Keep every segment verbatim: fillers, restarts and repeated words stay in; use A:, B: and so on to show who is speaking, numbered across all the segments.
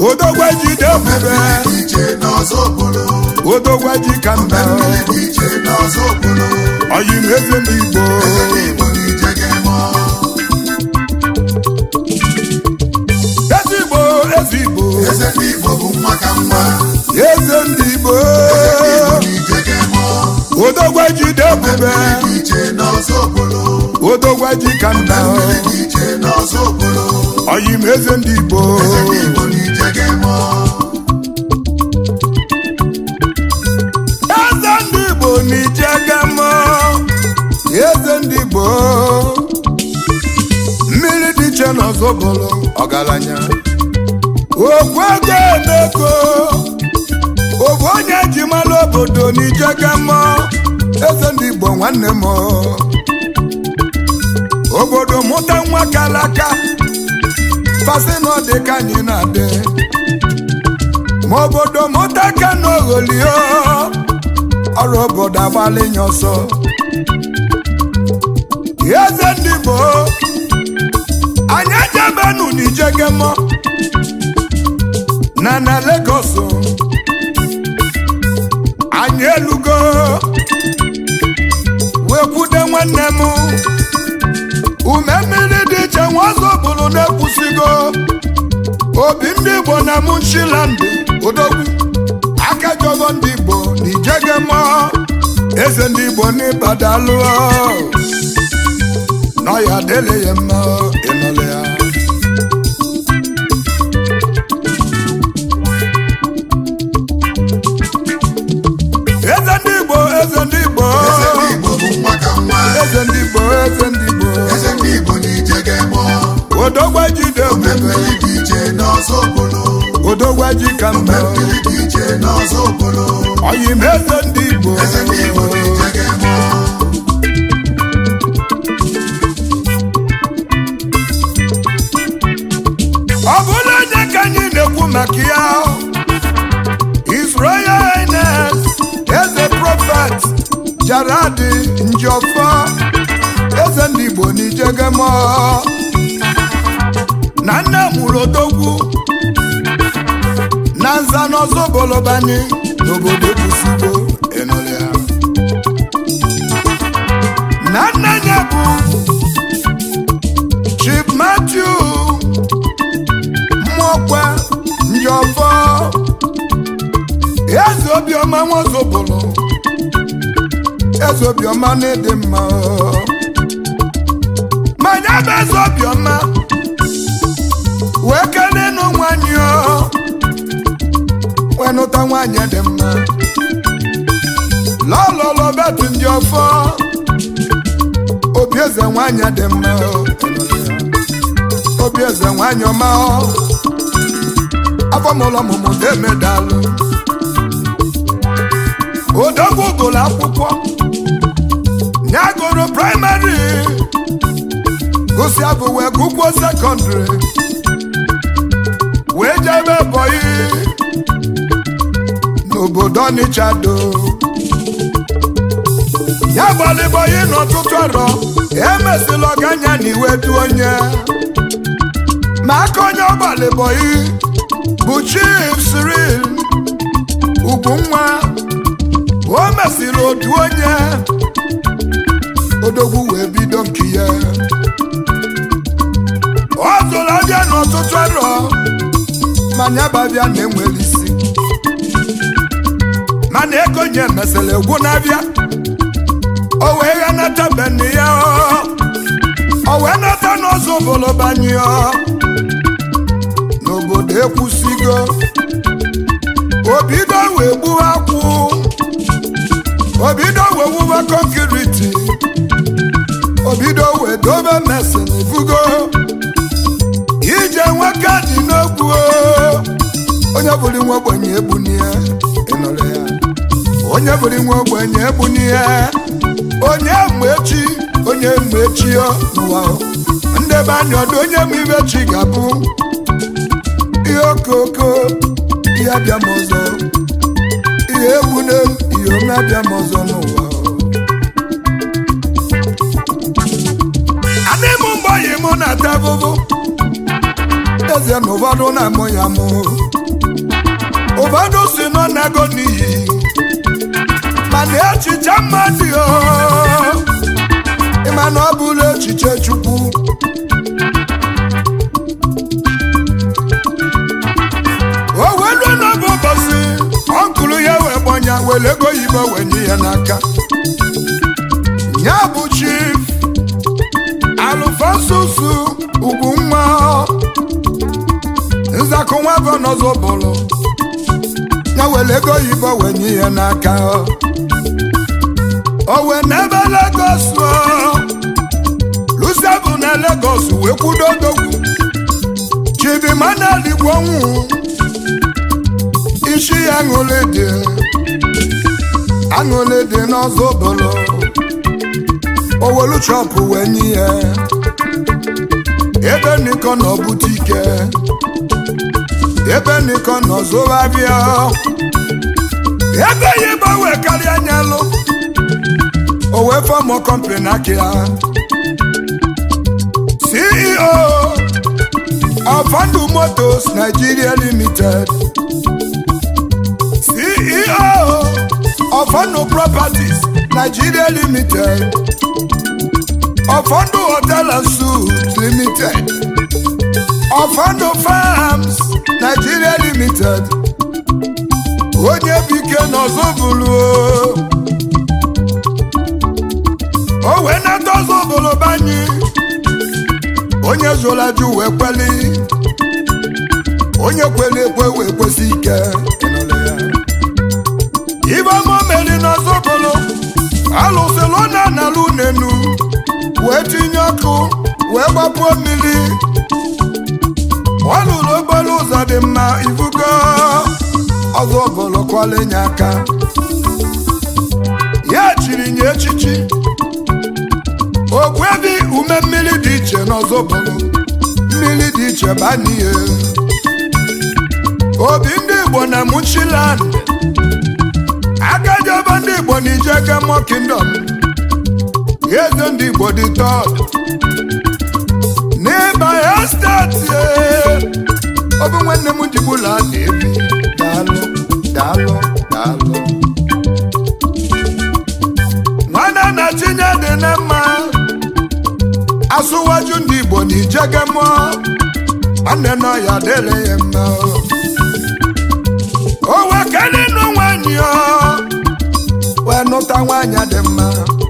A: odogwa jide ebube odogwa ji kamba oyi meze ndị Igbo eze Igbo eze Igbo eze ndị Igbo odogwa jide ebube odogwa ji kamba oyi meze ndị Igbo eze ndị Igbo n'Ijegemo eze ndị Igbo mmiri dị iche n'Ozobolo ọgaranya okwu ego emeko obu onye ji mara obodo n'Ijegemo eze ndị Igbo nwanne m obodo mụta nwa kalaka fasị na ọ dị ka anyị na-adị ma obodo mụta ka n'ogholio ọrụ obodo agbalịnye ọsọ eze ndị Igbo anyị ejebenu n'Ijegemo na na Lagos anyị elugo wee kwude nwanne m ume mmiri dị iche Nwazobolo na-ekwusigo obi ndị Igbo na Munchiland odogwu aka jogo ndị Igbo n'Ijegemo eze ndị Igbo n'Ibadalụ nọ ya dele ya mma ịnọle ya eze ndị Igbo eze ndị Igbo eze ndị Igbo eze ndị Igbo odogwa jide ebube odogwa ji kamba oyi meze ndị Igbo ọ bụla onye ka anyị na-ekwu maka ya His Royal Highness eze Prophet Jaradi Njiofor eze ndị Igbo n'Ijegemo na nne mụrụ odogwu na nza n'Ozobolo banye n'obodo Ekwusigo enọlịa na nne ya bụ Chief Matthew Mmokwe Njiofor eze obiọma Nwazobolo eze obiọma na-ede mma manya bụ eze obiọma wee kelee n'ụnwanyị wee nụta nwanyị dị mma lọlọlọ betu Njiofor obi eze nwanyị dị mma obi eze nwanyị ọma afọmụlọ ọmụmụ demedalụ odogwu gụrụ akwụkwọ nyagoro praịmarị gụsịa bụ wee gụkwuo sekọndịrị wee jebe Ebonyi n'obodo Ọnịcha do ya gbalị Ebonyi n'ọtụtụ arọ emesịla ọganya na iwe du onye ma aka onye ọgbalị Ebonyi bụ Chief Cyril Ugwunwa o mesịrị otu onye odogwu wee bido nke ya ọ zụrụ abịa n'ọtụtụ arọ manya babịa na-enwere isi mana ego nye mesịrị egwu na-abịa o wee ya nata benne ya o wee nata n'Ozobolo banye n'obodo Ekwusigo obido wee gbuo akwụ obido wee wuba kọnkiriti obido wee dobe mesin ifugo ije nwoke dị n'okwu onye bụrụ nwa ogbenye ebuniye ịnọrọ ya onye bụrụ nwa ogbenye ebuniye onye mgbechi onye mgbechi n'ụwa ndebe anya ọdụ onye ma ibe chi ga-abụ ihe okoko ihe abịa m ọzọ ihe egbune ihe ome abịa m ọzọ n'ụwa adị m mgbe oyi mụ na-ata abụbụ eze na ụfọdụ na-amụ ya mụ ụfọdụ si nọ n'ego n'iyi mana echiche mmadụ ịma na ọ bụrụ echiche Chukwu o welu n'ọbụ ụbọchị ọnkụlụ ya wee gbanya were ego oyibo wee nye ya n'aka ya bụ Chief Alfonsus Ugwunwa nzakụ nwa bụ n'ọzọ bụrụ ya were ego oyibo wee nye ya n'aka o wee n'ebe Lagos Lucia bụ na Lagos wee kwudo odogwu Chief Emmanuel Igwonwu isi ya aṅụlị dị aṅụlị dị n'ọzọ bụrụ owelu chọpụ wee nye ya ebe niko nọ butike ebe niko nọ zụwa bịa ebe ya ebe wee karịa nyalụ o wee fọmụ kọmpani aka ya C E O of Fandu Motors Nigeria Limited C E O of Fandu Properties Nigeria Limited of Fandu Hotel and Suites Limited of Fandu Farms Nigeria Limited onye bike n'ọzọ bụrụ o wee na-ata ọzọ bụrụ banye onye zụla ju wee kweli onye kweli ekwe wee kwesị ike ibe ọmụ meri n'ọzọ bụrụ alụsịlụ na analụ n'enu wee tinye ọkụ wee gbapụ mmiri ọ lụrụ okporo ụzọ dị mma ifugo ọzọ bụrụ kwọlenye aka ya chiri nye echichi ogwebi ume mmiri dị iche n'ọzọ bụrụ mmiri dị iche banihe obi ndị Igbo na Muchiland agajọba ndị Igbo na Ijegemo Kingdom eze ndị Igbo dị tọd n'ịba ya steeti ọ bụ nwanne m jibụla na-ebi daalụ daalụ daalụ nwanne na Chinye dị na mma asụwaju ndị Igbo na Ijegemo nwanne nọ ya dịrị ya mma o wee kelee nụ nwanyị wee nụta nwanyị dị mma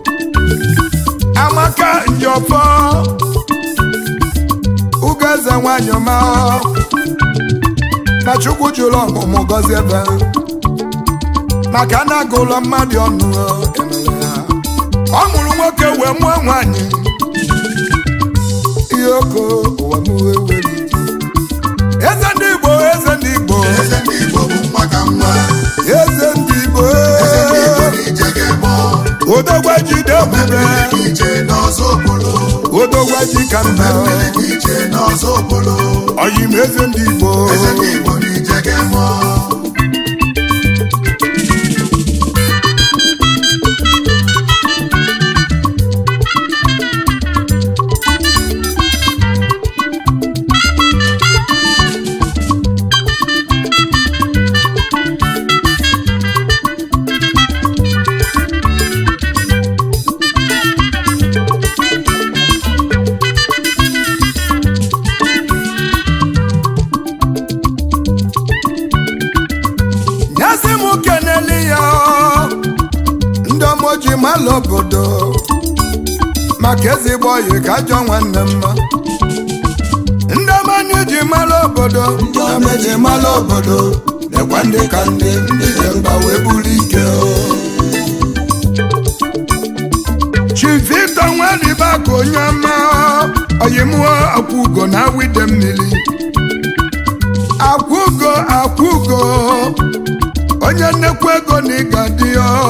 A: Amaka Njọfọ Ugeze nwanyị ọma na Chukwu jụrụ ọmụmụ gọzie ebe maka na agụlọ mmadụ ọnụ ọ mụrụ nwoke wee mụọ nwanyị ihe oko ụwa m wee were eze ndị Igbo eze ndị Igbo
B: eze ndị Igbo bụ nwa ka nwa
A: eze ndị Igbo odogwa jide ebube odogwa ji ka mba ọyị m eze ndị Igbo malụ obodo maka ezigbo oyi ka ajọ nwanne mma ndị ọmanye ji malụ obodo ndị ọmanye ji malụ obodo nekwa ndị ka ndị ndị ji mba wee buru ike Chief Victor Nwalibakụ onye ọma oyimụọ Akwugo na Awide mmiri Akwugo Akwugo onye nnekwu ego na ịga dị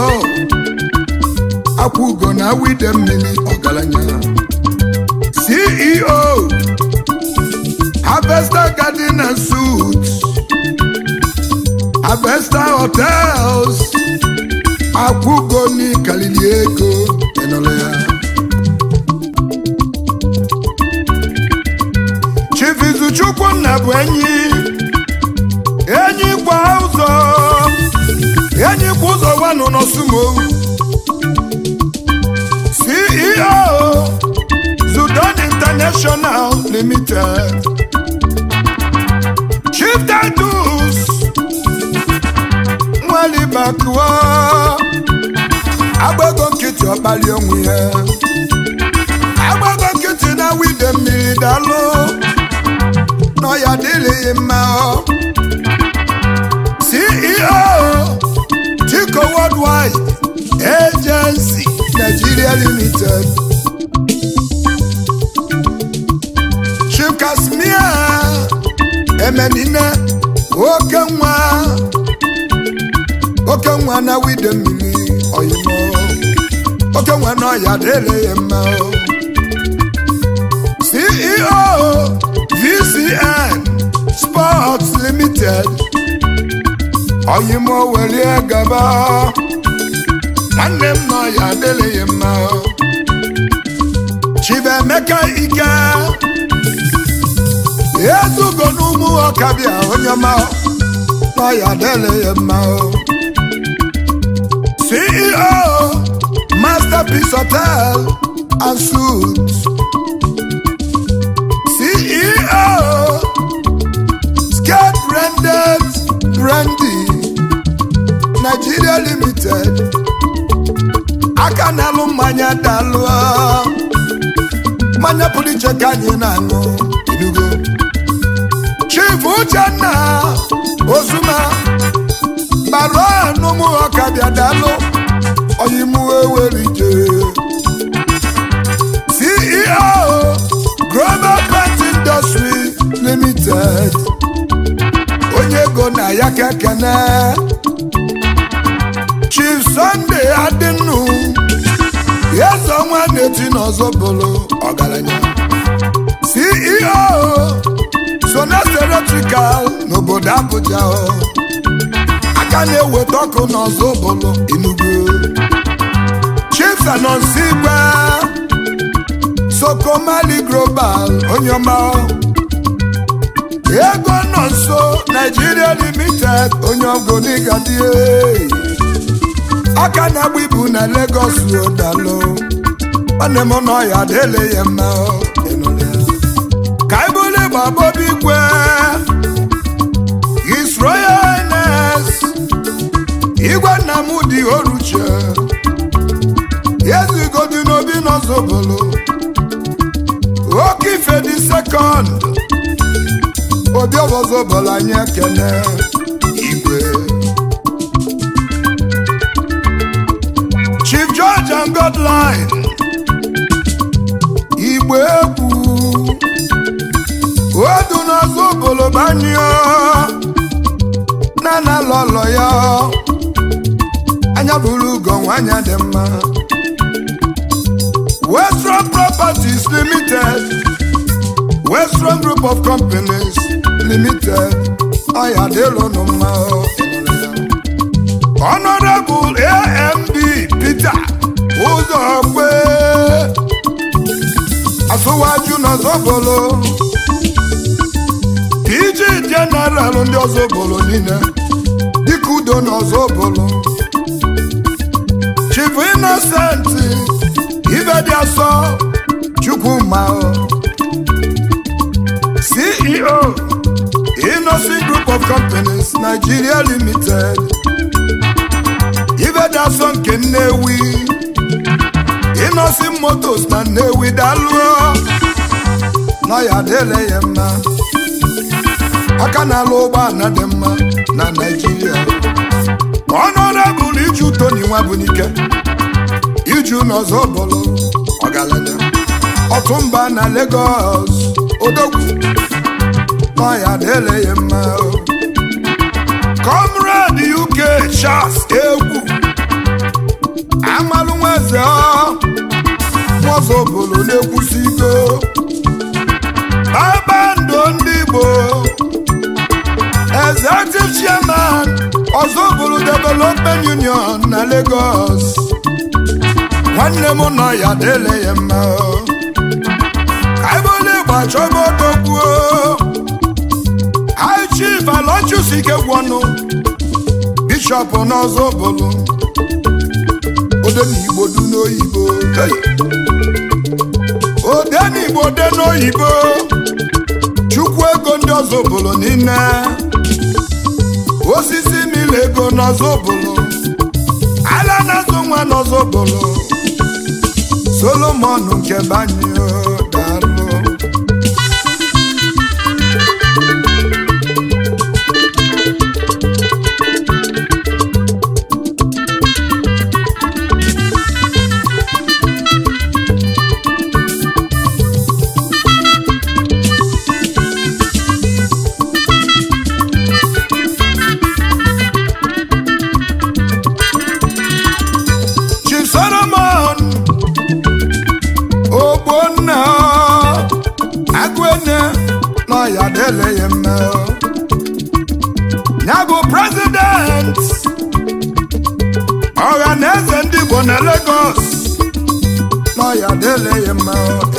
A: Akwugo na Awide mmiri ọgaranya C E O Harvester Garden and Suites Harvester Hotels Akwugo ni kalili ego enole ya Chief Izuchukwu na na bụ enyi enyi kwa ụzọ enyi kwa ụzọ wanụ n'Osumo C E O Sudan International Limited Chief Titus Nwali Bakwa agbago nkịtị ọkpali onwe ya agbago nkịtị na wide mmiri dalụ nọ ya dịrị mma C E O Chico Worldwide Agency Nigeria Limited Chief Kasmia Emenine oke nwa oke nwa na wide mmiri oyimo oke nwa nọ ya dịrị mma C E O V C N Sports Limited oyimo welie gaba nwanne m nọ ya dịrị mma Chibemeka Ike ezugo n'ụmụ ọkabịa onye ma nọ ya dịrị mma C E O Masterpiece Hotel and Suites C E O Skate Branded Brandy Nigeria Limited aka na-alụ mmanya dalụ mmanya pụrụ iche ka anyị na-aṅụ inugo Chief Uchenna Ozuma gbara n'ụmụ ọkabịa dalụ oyimu ewerije C E O Global Pet Industry Limited onye ego na ya kekene Chief Sunday Adịnụ Yezo nwa na-eti n'Ozobolo ọgaranya C E O Sonas Electrical n'obodo Abuja aka na-eweta ọkụ n'Ozobolo Enugu Chief Anonsigwe Sokomali Global Onyoma ego nọ nso Nigeria Limited onye ọgọnigadie aka na-agba ibu na Lagos odalo nwanne m nọ ya dịrị ya mma ka ibuli gbabobi igwe His Royal Highness Igwe Nnamdi Oruche Ezigodi n'obi n'Ozobolo Okife the second obi Ozobolo anyị ekene igwe Chief George and Godline igwe egwu odu n'Ozobolo banyo nana lọlọ ya anya buru ugo nwanya dị mma Western Properties Limited Western Group of Companies Limited aya delo no ma Honorable A M B Peter Uzokwe Asowaju n'Ozobolo P G General ndị Ozobolo niile Dikudo n'Ozobolo Chief Innocent Ibediaso Chukwuma C E O Innocent Group of Companies Nigeria Limited Ibediaso nke Nnewi Innocent Motors na Nnewi daluo na ya dele ya mma aka na-alụ ụgbọala dị mma na Nigeria Honorable Iju Tony Nwabunike Iju n'Ozobolo ọgaranya Ọtụmba na Lagos odogwu na ya dele ya mma Comrade U K Charles egwu amalụ nweze Ozobolo na-ekwusigo Abando ndị Igbo Executive Chairman Ozobolo Development Union na Lagos nwanne m nọ ya dele ya mma ka ibuli gbachọba otokwu Alonchus Ikegwonu Bishop n'Ozobolo Odenigbo du n'oyibo Odenigbo de n'oyibo Chukwu ego ndị Ozobolo niile osisi mile ego n'Ozobolo ala na-azụ nwa n'Ozobolo Solomon nke banyo dalụ Nyago president Oganeze ndị Igbo na Lagos no ya dele yema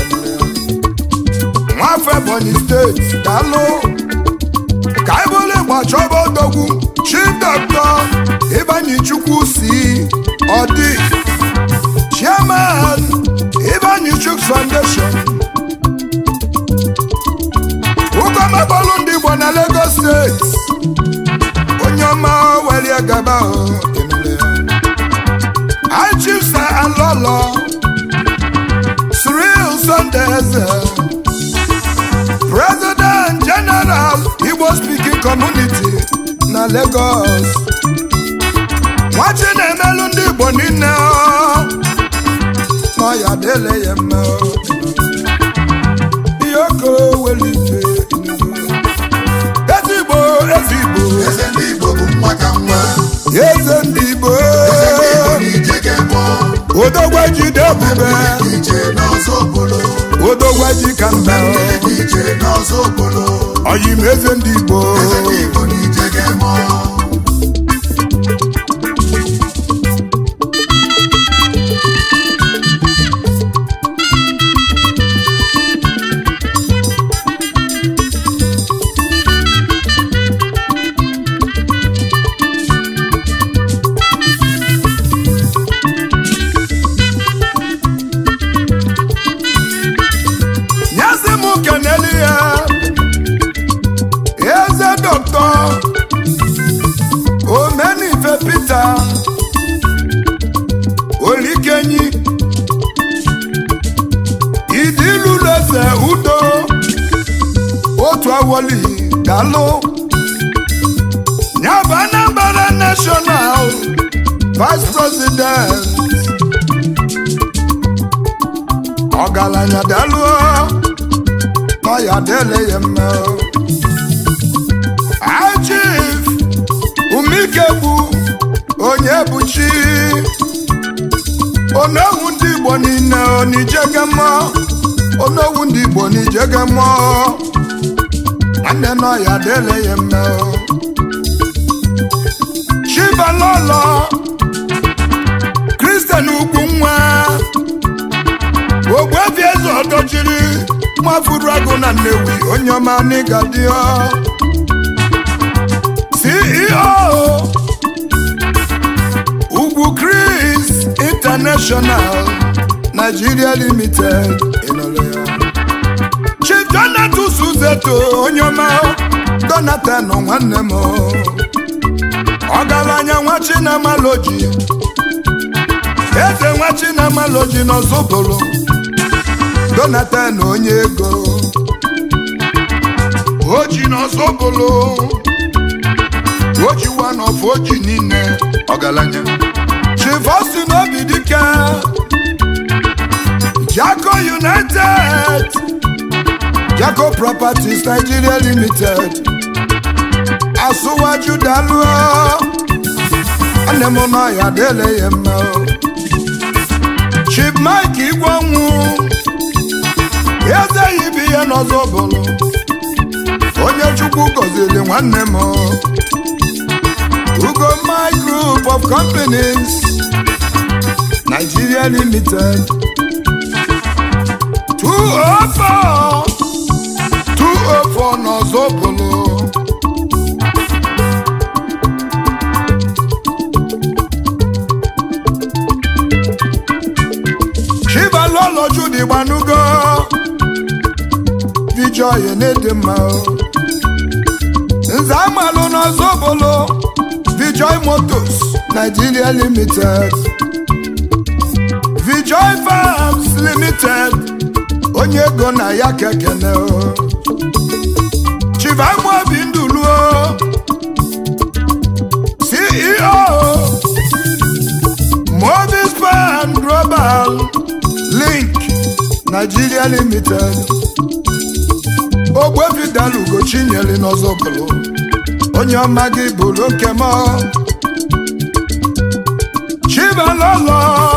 A: Nwafe Ebonyi State dalo Kaibole gbachobo dogwu Chief Doctor Ibanyi Chukwu si Odi Chairman Ibanyi Chukwu Foundation Ugoma bolu ndị Igbo na Lagos State Onyoma welie gaba o emele I choose and Lolo Cyril Sundays President General Igbo Speaking Community na Lagos Watching emelu ndị Igbo niile no ya dele yema Yoko welite Ezigbo
B: Eze ndị Igbo bụ nwa ka nwa
A: Eze ndị Igbo
B: Eze ndị Igbo n'ije ga-egbo
A: Odogwa ji debube
B: Ije n'Ozobolo
A: Odogwa ji kamba
B: Ije n'Ozobolo
A: Oyim eze ndị Igbo
B: Eze ndị Igbo n'ije ga-egbo
A: Peter Olikenyi Idiluleze Udo Otu Awoli Dalo Nyaba Anambra National Vice President Ogalanya Dalo Maya Dele Yemel Chief Umikebu Onye Buchi Onowu ndị Igbo niile onijegemo Onowu ndị Igbo onijegemo Nwanne nọ ya dele ya mme Chibalolo Christian Ugwunwa Ogbefi eze ọdọchiri Nwafuru agụ na Nnewi onye ọma n'ịgadio C E O Ugwu Chris International Nigeria Limited Inoleya Chief Donatus Uzeto Onyoma Donatan nwanne m Ogalanya nwachi na Maloji Eze nwachi na Maloji n'Ozobolo Donatan onye ego Oji n'Ozobolo Oji one of Oji nine Ogalanya Chief Austin Obidika Jaco United Jaco Properties Nigeria Limited Asuwaju Daluo Anemona ya dele yema Chief Mike Igwanwu Eze yibi ya n'Ozobolo Onye Chukwu gozili nwanne m Ugo My Group of Companies Nigeria Limited two oh four two oh four n'Ozobolo igbanugo Vijoy Enedema nze amalụ n'Ozobolo Vijoy Motors Nigeria Limited Vijoy Farms Limited onye ego na ya kekene Chivamu Abinduluo C E O Movispan Global Link Nigeria Limited Ogwe Dalugo Chinyere n'Ozobolo onye ọma gị bụrụ nke m Chibalolo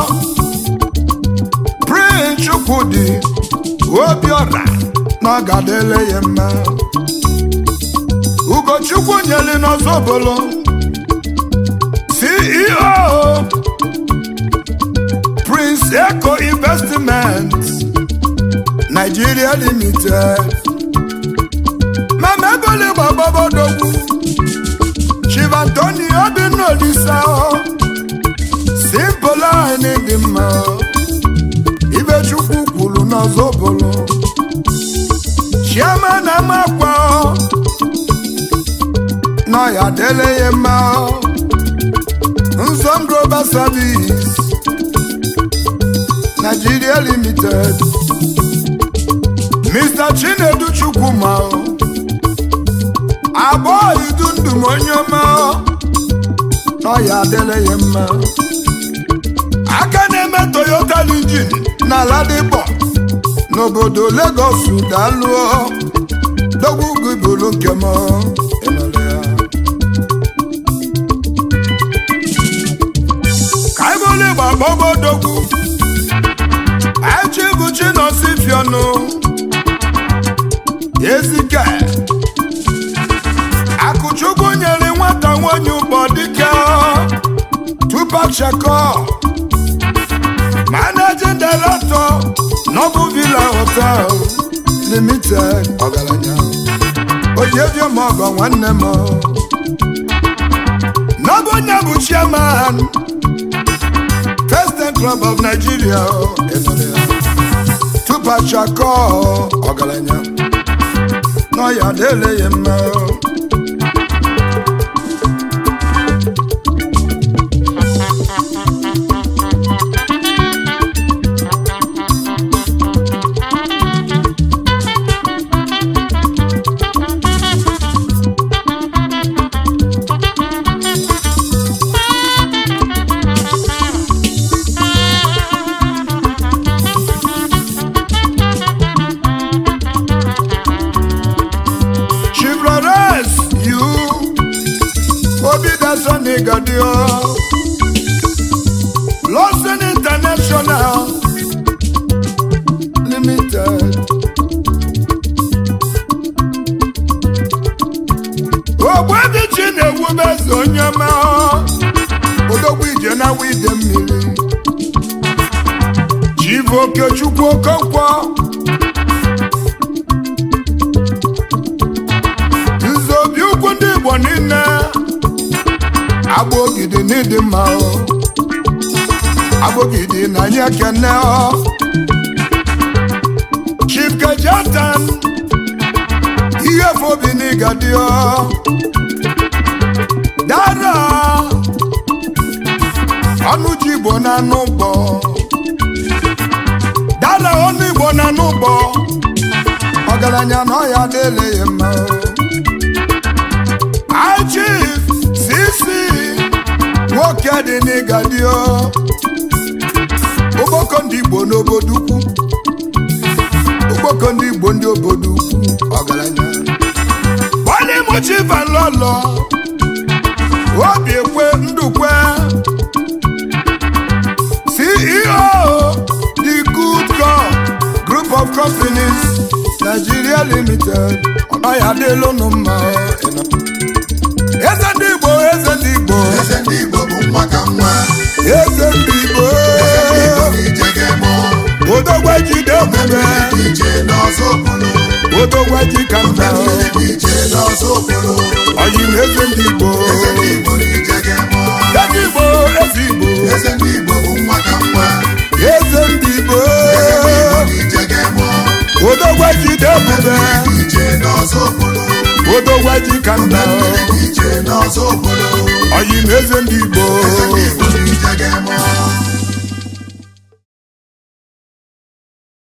A: Prince Chukwudi Obiora na gadele ya mma Ugochukwu nyere n'Ozobolo C E O Prince Eco Investments Nigeria Limited Mama Ebole Baba Dogu Chief Anthony Obinolisa Simple line in the mouth Ibe Chukwu kwuru n'Ozobolo Chairman Amakwa Na ya dele ye ma Nzom Global Service Nigeria Limited Mister Chinedu Chukwuma Abo idundu monyoma No ya dele ye ma Aka na-eme Toyota Legend na Ladipo n'obodo Lagos daluo Dogwu gibulu nke m enole ya Kaibole Babobo Dogwu Achibu Chinosifionu Ezike Akuchukwu nyere nwata nwanyị ụgbọ dike Tupac Shakur Managing Director Noble Villa Hotel Limited Ogalanya Ojevio Mogo nwanne m Noble Nyabu Chairman First Club of Nigeria Tupac Shakur Ogalanya No ya dele ye mma Gadio Lawson International Limited Ogwedi Chinewu Bezonyama Odogwu ije na wide mmiri Chivoke Chukwu Okonkwo Nzobi ukwu ndị Igbo niile Abogidi n'ịdị mma Abogidi na anyị ekene Chief Kejatan ihe fobi n'ịgadi Dara ọnụ ji Igbo na n'ụgbọ Dara ọnụ Igbo na n'ụgbọ Ọgaranya na ọya dele ya mma I Chief Sisi nwoke dị n'ịgadio Ogboko ndị Igbo n'obodo ukwu Ogboko ndị Igbo ndị obodo ukwu Ọgaranya Wale Mochi Valolo Obi Ekwe Ndukwe C E O The Good God Group of Companies Nigeria Limited Ọya dịlụ n'ụmụ Eze ndị Igbo, eze ndị Igbo
B: Eze ndị Igbo bụ nwa ka nwa
A: Eze ndị Igbo
B: Eze ndị Igbo n'Ijege mọ
A: Odogwa jide omume
B: Ije n'Ozobolo
A: Odogwa ji ka mba
B: Ije n'Ozobolo
A: Oyi na eze ndị Igbo
B: Eze ndị Igbo n'Ijege mọ
A: Eze Igbo, eze Igbo
B: Eze ndị Igbo bụ nwa ka nwa
A: Eze ndị Igbo
B: Eze ndị Igbo
A: ebube
B: ije n'ọzọ obodo
A: odogwa ji ka nna
B: ije n'ọzọ obodo
A: ọyị na eze ndị Igbo